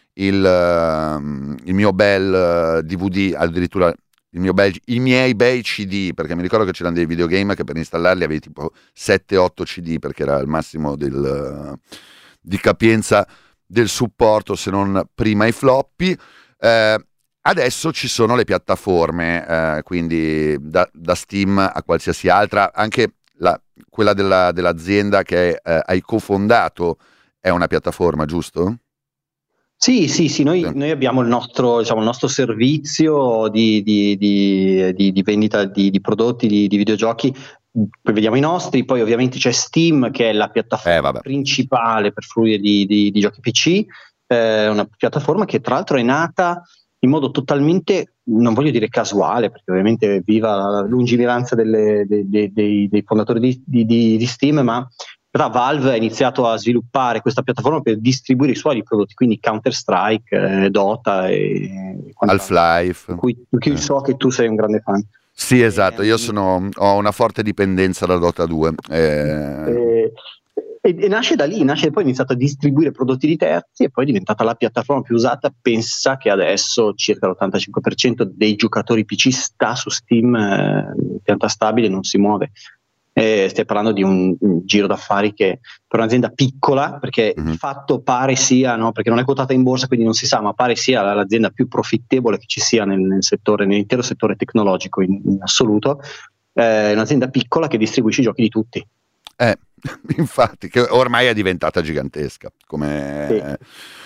il mio bel DVD, addirittura i miei bei CD, perché mi ricordo che c'erano dei videogame che per installarli avevi tipo 7-8 CD, perché era il massimo di capienza del supporto, se non prima i floppy. Adesso ci sono le piattaforme, quindi da Steam a qualsiasi altra, anche quella dell'azienda che hai cofondato è una piattaforma, giusto? Sì, noi abbiamo il nostro servizio di vendita di prodotti di videogiochi, poi vediamo i nostri, poi ovviamente c'è Steam che è la piattaforma principale per fruire di giochi PC, una piattaforma che tra l'altro è nata in modo totalmente, non voglio dire casuale, perché ovviamente viva la lungimiranza dei fondatori di Steam, ma però Valve ha iniziato a sviluppare questa piattaforma per distribuire i suoi prodotti, quindi Counter-Strike, Dota e Half-Life. Cui so che tu sei un grande fan. Sì, esatto, io ho una forte dipendenza da Dota 2. E nasce da lì, poi ha iniziato a distribuire prodotti di terzi e poi è diventata la piattaforma più usata. Pensa che adesso circa l'85% dei giocatori PC sta su Steam, pianta stabile, non si muove. Stai parlando di un giro d'affari che per un'azienda piccola, perché il fatto pare sia, no, perché non è quotata in borsa quindi non si sa, ma pare sia l'azienda più profittevole che ci sia nell'intero settore tecnologico in assoluto, è un'azienda piccola che distribuisce i giochi di tutti. Infatti, che ormai è diventata gigantesca come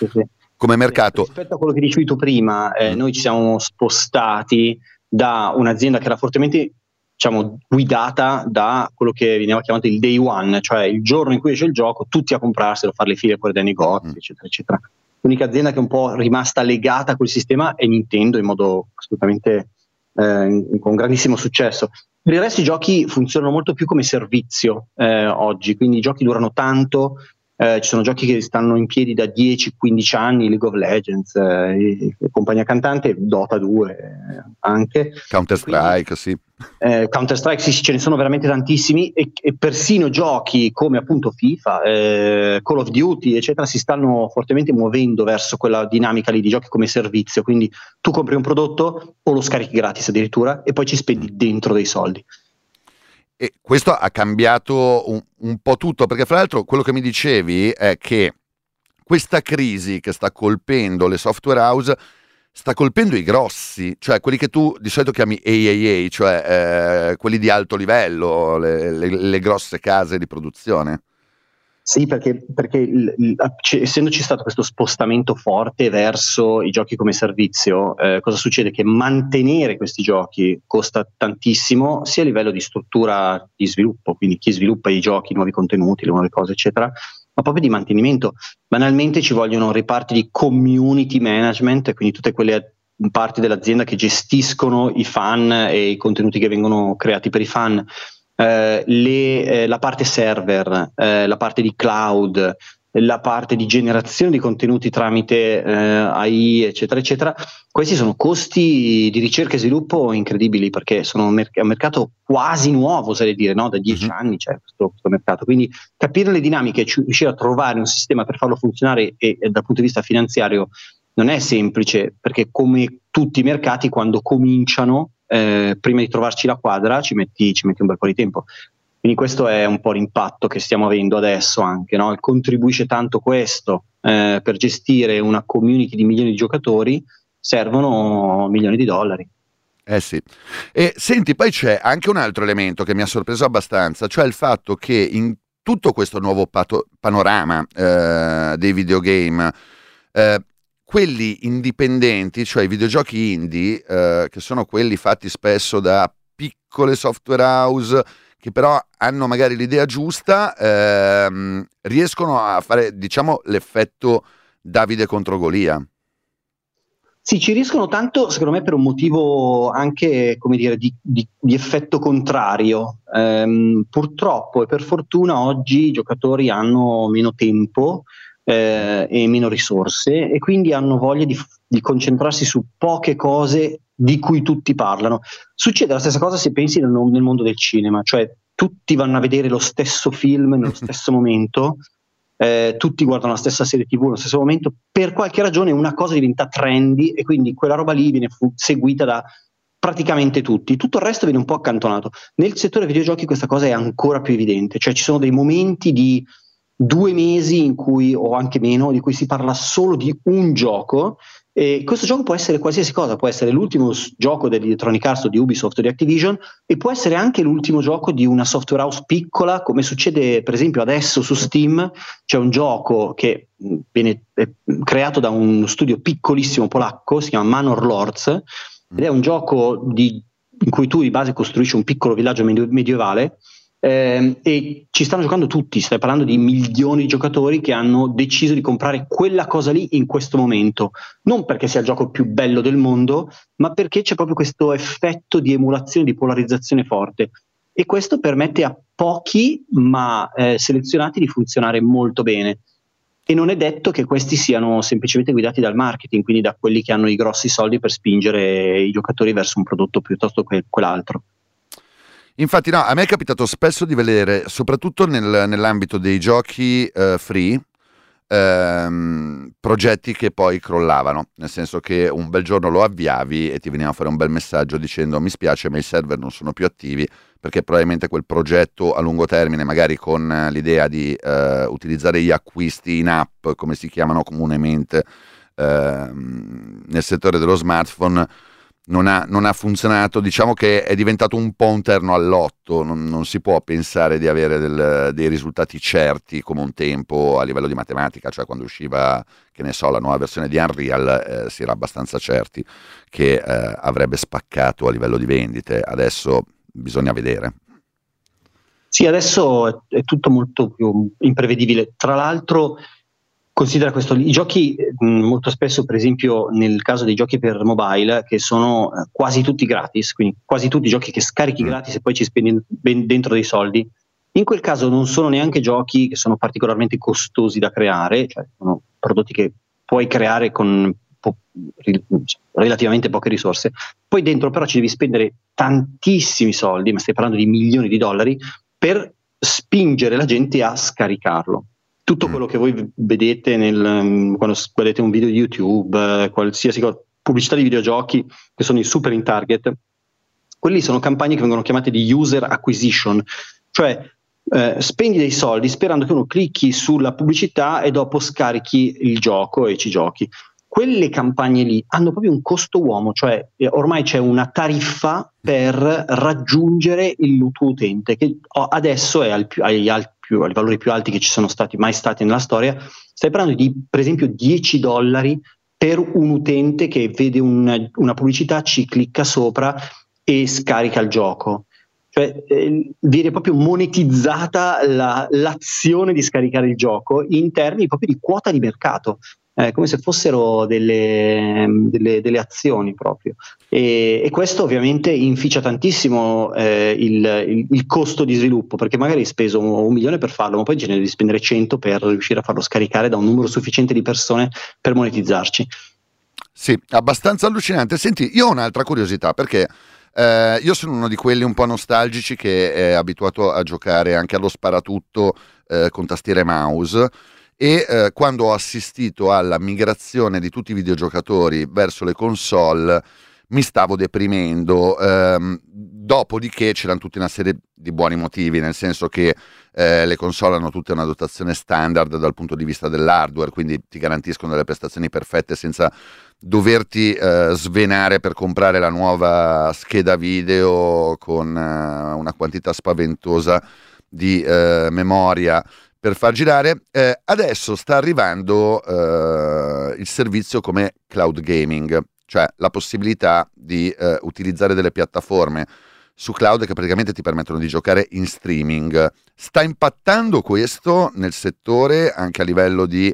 mercato. Rispetto a quello che dicevi tu prima, noi ci siamo spostati da un'azienda che era fortemente, diciamo, guidata da quello che veniva chiamato il day one, cioè il giorno in cui esce il gioco, tutti a comprarselo, fare le file fuori dai negozi, eccetera, eccetera. L'unica azienda che è un po' rimasta legata a quel sistema è Nintendo, in modo assolutamente con grandissimo successo. Per il resto i giochi funzionano molto più come servizio oggi, quindi i giochi durano tanto, ci sono giochi che stanno in piedi da 10-15 anni, League of Legends, compagnia cantante, Dota 2 anche. Counter-Strike, sì. Counter-Strike, sì, ce ne sono veramente tantissimi e persino giochi come appunto FIFA, Call of Duty, eccetera, si stanno fortemente muovendo verso quella dinamica lì di giochi come servizio, quindi tu compri un prodotto o lo scarichi gratis addirittura e poi ci spendi dentro dei soldi. E questo ha cambiato un po' tutto, perché fra l'altro quello che mi dicevi è che questa crisi che sta colpendo le software house sta colpendo i grossi, cioè quelli che tu di solito chiami AAA, cioè quelli di alto livello, le grosse case di produzione. Sì, perché essendoci stato questo spostamento forte verso i giochi come servizio, cosa succede? Che mantenere questi giochi costa tantissimo, sia a livello di struttura di sviluppo, quindi chi sviluppa i giochi, i nuovi contenuti, le nuove cose, eccetera, ma proprio di mantenimento. Banalmente ci vogliono reparti di community management, quindi tutte quelle parti dell'azienda che gestiscono i fan e i contenuti che vengono creati per i fan. La parte server, la parte di cloud, la parte di generazione di contenuti tramite AI, eccetera, eccetera. Questi sono costi di ricerca e sviluppo incredibili, perché sono un mercato quasi nuovo, oserei dire, no? Da 10 anni c'è questo mercato. Quindi capire le dinamiche e riuscire a trovare un sistema per farlo funzionare e dal punto di vista finanziario non è semplice, perché come tutti i mercati quando cominciano prima di trovarci la quadra ci metti un bel po' di tempo. Quindi questo è un po' l'impatto che stiamo avendo adesso anche, no? Contribuisce tanto questo, per gestire una community di milioni di giocatori servono milioni di dollari. Sì. E senti, poi c'è anche un altro elemento che mi ha sorpreso abbastanza, cioè il fatto che in tutto questo nuovo panorama dei videogame, quelli indipendenti, cioè i videogiochi indie, che sono quelli fatti spesso da piccole software house che però hanno magari l'idea giusta, riescono a fare, diciamo, l'effetto Davide contro Golia. Sì, ci riescono tanto, secondo me, per un motivo anche, come dire, di effetto contrario. Purtroppo e per fortuna oggi i giocatori hanno meno tempo e meno risorse e quindi hanno voglia di concentrarsi su poche cose di cui tutti parlano. Succede la stessa cosa se pensi nel mondo del cinema, cioè tutti vanno a vedere lo stesso film nello stesso momento. Tutti guardano la stessa serie TV nello stesso momento, per qualche ragione una cosa diventa trendy e quindi quella roba lì viene seguita da praticamente tutti, tutto il resto viene un po' accantonato. Nel settore videogiochi questa cosa è ancora più evidente, cioè ci sono dei momenti di 2 mesi in cui, o anche meno, di cui si parla solo di un gioco, e questo gioco può essere qualsiasi cosa, può essere l'ultimo gioco di Electronic Arts o di Ubisoft o di Activision e può essere anche l'ultimo gioco di una software house piccola, come succede per esempio adesso su Steam. C'è un gioco che viene creato da uno studio piccolissimo polacco, si chiama Manor Lords, ed è un gioco in cui tu di base costruisci un piccolo villaggio medievale. E ci stanno giocando tutti, stai parlando di milioni di giocatori che hanno deciso di comprare quella cosa lì in questo momento, non perché sia il gioco più bello del mondo, ma perché c'è proprio questo effetto di emulazione, di polarizzazione forte, e questo permette a pochi ma selezionati di funzionare molto bene. E non è detto che questi siano semplicemente guidati dal marketing, quindi da quelli che hanno i grossi soldi per spingere i giocatori verso un prodotto piuttosto che quell'altro. Infatti no, a me è capitato spesso di vedere, soprattutto nell'ambito dei giochi free, progetti che poi crollavano, nel senso che un bel giorno lo avviavi e ti veniva fuori un bel messaggio dicendo mi spiace ma i server non sono più attivi perché probabilmente quel progetto a lungo termine, magari con l'idea di utilizzare gli acquisti in app, come si chiamano comunemente nel settore dello smartphone, non ha funzionato. Diciamo che è diventato un po' un terno al lotto, non si può pensare di avere dei risultati certi come un tempo a livello di matematica, cioè quando usciva, che ne so, la nuova versione di Unreal si era abbastanza certi che avrebbe spaccato a livello di vendite. Adesso bisogna vedere. Sì, adesso è tutto molto più imprevedibile. Tra l'altro considera questo, i giochi molto spesso, per esempio nel caso dei giochi per mobile, che sono quasi tutti gratis, quindi quasi tutti i giochi che scarichi gratis e poi ci spendi dentro dei soldi, in quel caso non sono neanche giochi che sono particolarmente costosi da creare, cioè sono prodotti che puoi creare con relativamente poche risorse, poi dentro però ci devi spendere tantissimi soldi, ma stai parlando di milioni di dollari, per spingere la gente a scaricarlo. Tutto quello che voi vedete quando vedete un video di YouTube, qualsiasi cosa, pubblicità di videogiochi che sono i super in target, quelli sono campagne che vengono chiamate di user acquisition, cioè spendi dei soldi sperando che uno clicchi sulla pubblicità e dopo scarichi il gioco e ci giochi. Quelle campagne lì hanno proprio un costo uomo, cioè ormai c'è una tariffa per raggiungere il tuo utente, che adesso è ai valori più alti che ci sono mai stati nella storia. Stai parlando di, per esempio, $10 per un utente che vede una pubblicità, ci clicca sopra e scarica il gioco. Cioè viene proprio monetizzata l'azione di scaricare il gioco in termini proprio di quota di mercato, come se fossero delle azioni proprio, e questo ovviamente inficia tantissimo il costo di sviluppo, perché magari hai speso $1 milione per farlo, ma poi ce ne devi spendere 100 per riuscire a farlo scaricare da un numero sufficiente di persone per monetizzarci. Sì, abbastanza allucinante. Senti, io ho un'altra curiosità, perché io sono uno di quelli un po' nostalgici che è abituato a giocare anche allo sparatutto con tastiera e mouse, e quando ho assistito alla migrazione di tutti i videogiocatori verso le console mi stavo deprimendo. Dopodiché c'erano tutta una serie di buoni motivi, nel senso che le console hanno tutte una dotazione standard dal punto di vista dell'hardware, quindi ti garantiscono delle prestazioni perfette senza doverti svenare per comprare la nuova scheda video con una quantità spaventosa di memoria per far girare. Adesso sta arrivando il servizio come cloud gaming, cioè la possibilità di utilizzare delle piattaforme su cloud che praticamente ti permettono di giocare in streaming. Sta impattando questo nel settore anche a livello di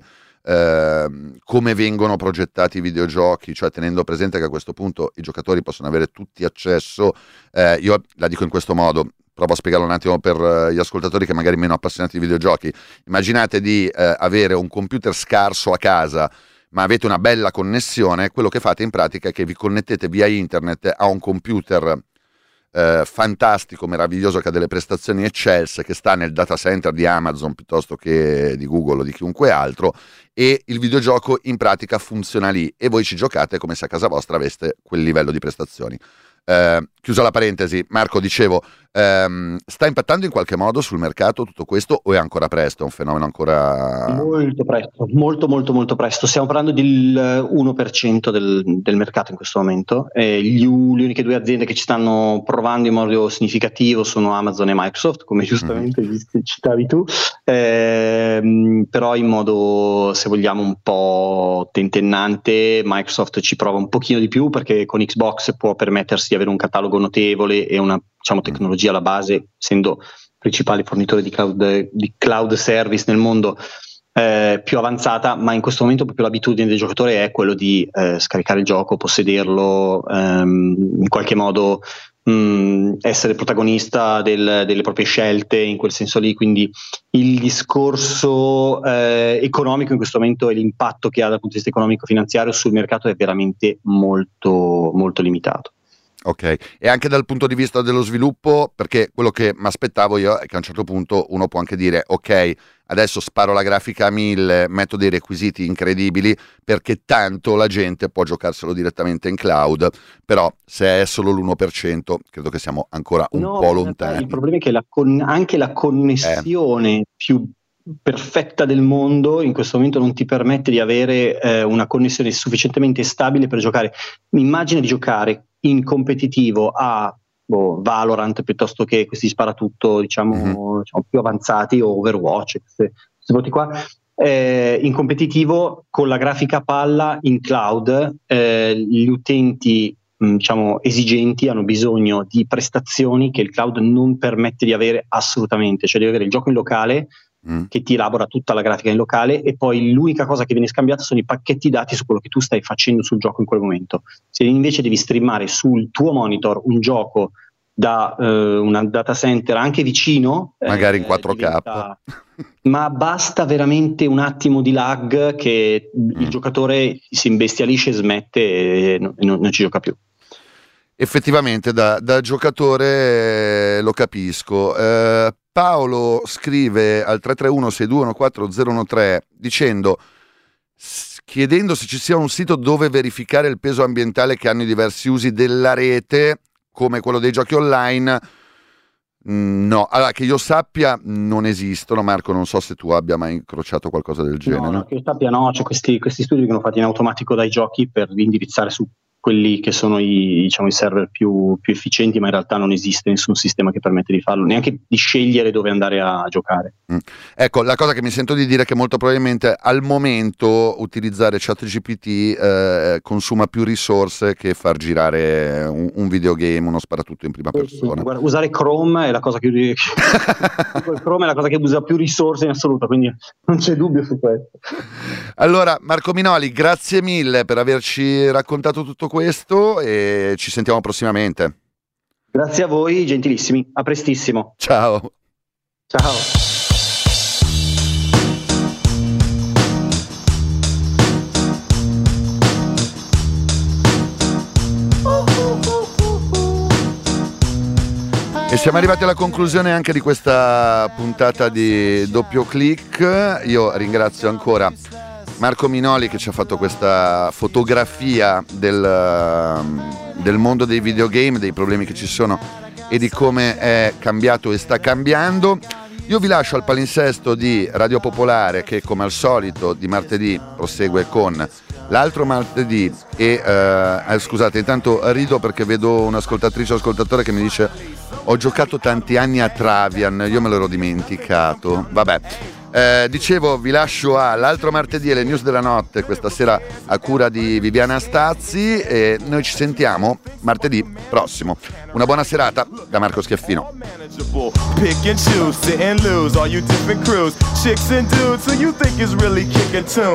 come vengono progettati i videogiochi, cioè tenendo presente che a questo punto i giocatori possono avere tutti accesso, io la dico in questo modo, provo a spiegarlo un attimo per gli ascoltatori che magari meno appassionati di videogiochi. Immaginate di avere un computer scarso a casa, ma avete una bella connessione. Quello che fate in pratica è che vi connettete via internet a un computer fantastico, meraviglioso, che ha delle prestazioni eccelse, che sta nel data center di Amazon piuttosto che di Google o di chiunque altro, e il videogioco in pratica funziona lì e voi ci giocate come se a casa vostra aveste quel livello di prestazioni. Chiusa la parentesi, Marco, dicevo, sta impattando in qualche modo sul mercato tutto questo o è ancora presto? È un fenomeno ancora... Molto presto, molto presto. Stiamo parlando del 1% del mercato in questo momento. Le uniche due aziende che ci stanno provando in modo significativo sono Amazon e Microsoft, come giustamente citavi tu, però in modo, se vogliamo, un po' tentennante. Microsoft ci prova un pochino di più perché con Xbox può permettersi di avere un catalogo notevole e una, diciamo, tecnologia alla base, essendo principale fornitore di cloud service nel mondo, più avanzata, ma in questo momento proprio l'abitudine del giocatore è quello di scaricare il gioco, possederlo, in qualche modo essere protagonista delle proprie scelte in quel senso lì. Quindi il discorso economico in questo momento e l'impatto che ha dal punto di vista economico-finanziario sul mercato è veramente molto limitato. Ok, e anche dal punto di vista dello sviluppo, perché quello che mi aspettavo io è che a un certo punto uno può anche dire ok, adesso sparo la grafica a 1000, metto dei requisiti incredibili perché tanto la gente può giocarselo direttamente in cloud, però se è solo l'1% credo che siamo ancora un po' lontani. Il problema è che anche la connessione più perfetta del mondo in questo momento non ti permette di avere una connessione sufficientemente stabile per giocare. Immagina di giocare in competitivo a Valorant piuttosto che questi sparatutto diciamo più avanzati, o Overwatch, questi voti qua, in competitivo con la grafica a palla in cloud. Gli utenti diciamo esigenti hanno bisogno di prestazioni che il cloud non permette di avere assolutamente, cioè devi avere il gioco in locale che ti elabora tutta la grafica in locale e poi l'unica cosa che viene scambiata sono i pacchetti dati su quello che tu stai facendo sul gioco in quel momento. Se invece devi streamare sul tuo monitor un gioco da un data center anche vicino, magari in 4K, ma basta veramente un attimo di lag che il giocatore si imbestialisce e smette e non ci gioca più. Effettivamente da giocatore lo capisco. Paolo scrive al 331-6214013 dicendo, chiedendo se ci sia un sito dove verificare il peso ambientale che hanno i diversi usi della rete come quello dei giochi online. No, allora che io sappia non esistono. Marco, non so se tu abbia mai incrociato qualcosa del genere. No, che io sappia no, c'è questi studi che vengono fatti in automatico dai giochi per indirizzare su quelli che sono i server più efficienti, ma in realtà non esiste nessun sistema che permette di farlo, neanche di scegliere dove andare a giocare. Ecco, la cosa che mi sento di dire è che molto probabilmente al momento utilizzare ChatGPT consuma più risorse che far girare un videogame, uno sparatutto in prima persona. Guarda, usare Chrome è la cosa che Chrome è la cosa che usa più risorse in assoluto, quindi non c'è dubbio su questo. Allora, Marco Minoli, grazie mille per averci raccontato tutto questo e ci sentiamo prossimamente. Grazie a voi, gentilissimi. A prestissimo. Ciao. Ciao. E siamo arrivati alla conclusione anche di questa puntata di Doppio Click. Io ringrazio ancora Marco Minoli che ci ha fatto questa fotografia del del mondo dei videogame, dei problemi che ci sono e di come è cambiato e sta cambiando. Io vi lascio al palinsesto di Radio Popolare, che come al solito di martedì prosegue con l'altro martedì e scusate, intanto rido perché vedo un'ascoltatrice o ascoltatore che mi dice: ho giocato tanti anni a Travian, io me l'ero dimenticato. Vabbè, dicevo, vi lascio all'altro martedì e le news della notte, questa sera a cura di Viviana Stazzi, e noi ci sentiamo martedì prossimo. Una buona serata da Marco Schiaffino. Pick and choose, sit and lose, all you different crews, chicks and dudes, who you think is really kicking tunes.